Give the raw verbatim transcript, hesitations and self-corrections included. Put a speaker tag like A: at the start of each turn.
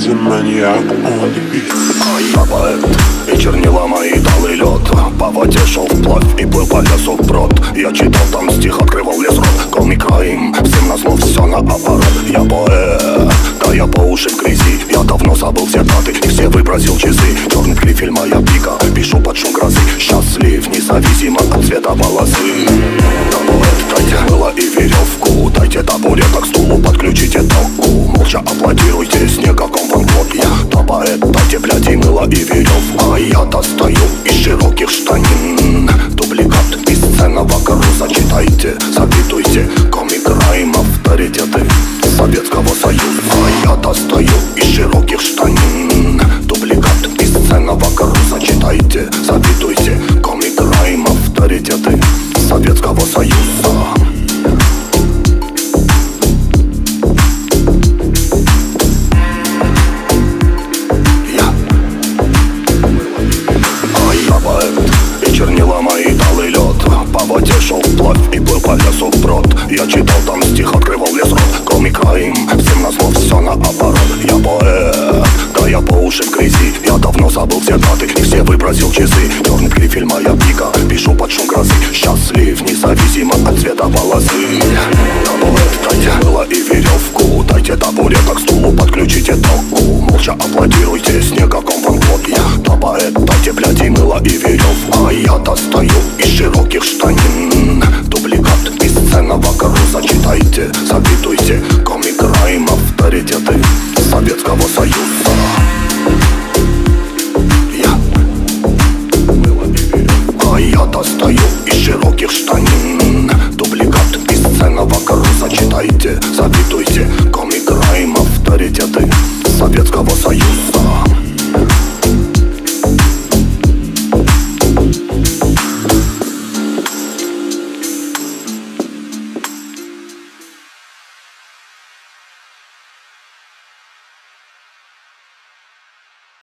A: crazy maniac on the beat.
B: Я поэт, и чернила мои талый лед. По воде шел вплавь и плыл по лесу вброд. Я читал там стих, открывал лес рот. Call me crime, всем назло все наоборот. Я поэт, да я по уши в грязи. Я давно забыл все даты и все выбросил часы. Черный грифель моя пика, пишу под шум грозы. Счастлив, независимо от цвета волосы. Да поэт, дайте мыло и веревку. Дайте табуреток к стулу, подключите току. Молча аплодируйте, с никаком вам год. Я да поэт, дайте блядь и мыло и веревку. А я достаю из широких штанин дубликат бесценного груза. Читайте, запитуйте, комик Райм, авторитеты Советского Союза. А я достаю из широких штанин дубликат бесценного груза. Читайте, запитуйте, комик Райм, авторитеты Советского Союза. Чернила мои талый лед. По воде шел вплавь и плыл по лесу вброд. Я читал там стих, открывал лес рот. Call me crime, всем назло все наоборот. Я поэт, да я по уши в грязи. Я давно забыл все даты и все выбросил часы. Черный грифель моя пика, пишу под шум грозы. Счастлив, независимо от цвета волосы. Да поэт, дайте мыло и веревку. Дайте табуреток к стулу, подключите току. Молча аплодируйте, с никаком вам год. Я да поэт, дайте блядь и мыло и веревку. А я достаю из широких штанин дубликат бесценного груза. Читайте, запитуйте, комик Райм, авторитеты Советского Союза. Я А я достаю из широких штанин дубликат бесценного груза. Читайте, запитуйте, комик Райм, авторитеты Советского Союза.